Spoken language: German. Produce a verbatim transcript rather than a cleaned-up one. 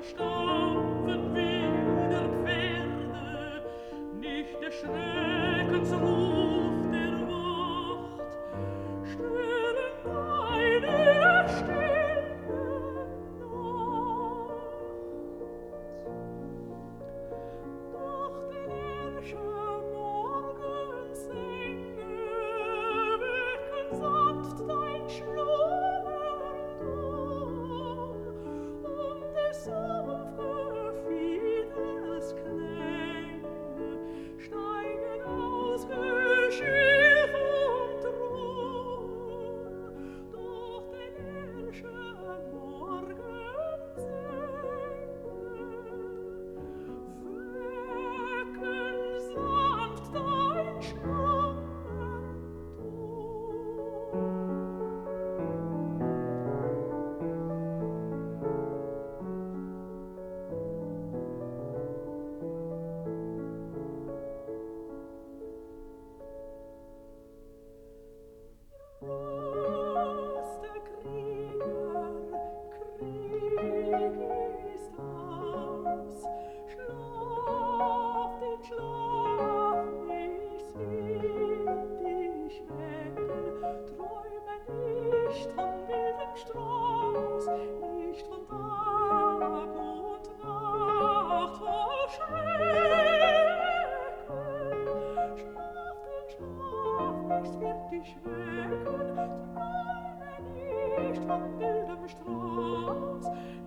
stampfen wilder Pferde, nicht der Schreckensruf der Wacht, stören deine stille Nacht. Doch den Herrscher Morgensänger wecken sanft dein Schlummerton, und des sanfte Fiedelsklänge steigen aus Geschirr vom Thron. Doch den Herrscher Morgensänger wecken sanft dein Schlummerton. Was der Krieger Krieg ist aus, schlaf den Schlaf, ich will dich wecken, träume nicht von wildem Strauß, nicht von Tag und Nacht, vor Schrecken. Schlaf den Schlaf, ich will dich wecken, träume nicht von wildem Strauß,